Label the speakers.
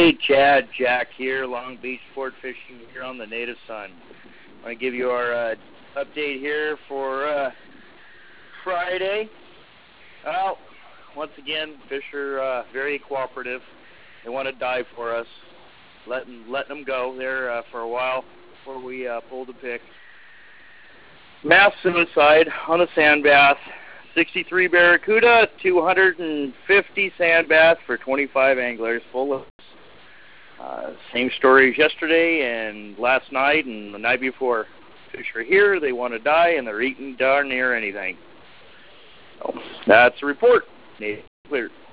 Speaker 1: Hey, Chad, Jack here, Long Beach Sport Fishing here on the Native Son. I want to give you our update here for Friday. Well, once again, fish are very cooperative. They want to dive for us, letting them go there for a while before we pull the pick. Mass suicide on a sand bass. 63 Barracuda, 250 sand bass for 25 anglers, full of same story as yesterday and last night and the night before. Fish are here, they want to die, and they're eating darn near anything. So, that's the report. Native cleared.